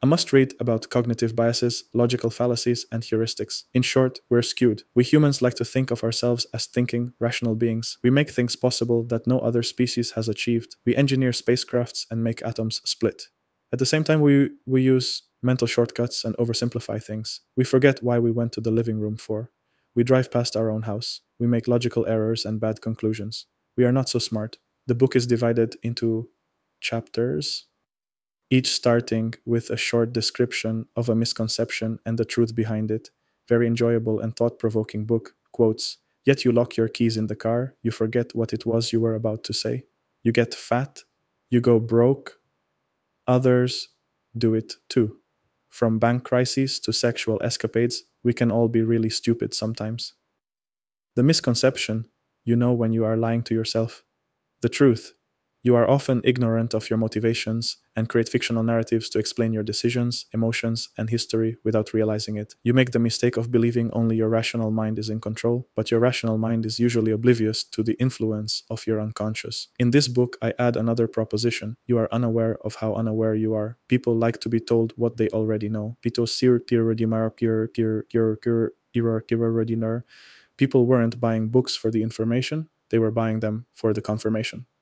A must read about cognitive biases, logical fallacies, and heuristics. In short, we're skewed. We humans like to think of ourselves as thinking, rational beings. We make things possible that no other species has achieved. We engineer spacecrafts and make atoms split. At the same time, we use mental shortcuts and oversimplify things. We forget why we went to the living room for. We drive past our own house. We make logical errors and bad conclusions. We are not so smart. The book is divided into chapters, each starting with a short description of a misconception and the truth behind it. Very enjoyable and thought provoking book. Quotes: Yet you lock your keys in the car, you forget what it was you were about to say. You get fat, you go broke, others do it too. From bank crises to sexual escapades, we can all be really stupid sometimes. The misconception: you know when you are lying to yourself. The truth: you are often ignorant of your motivations and create fictional narratives to explain your decisions, emotions, and history without realizing it. You make the mistake of believing only your rational mind is in control, but your rational mind is usually oblivious to the influence of your unconscious. In this book, I add another proposition. You are unaware of how unaware you are. People like to be told what they already know. People weren't buying books for the information, they were buying them for the confirmation.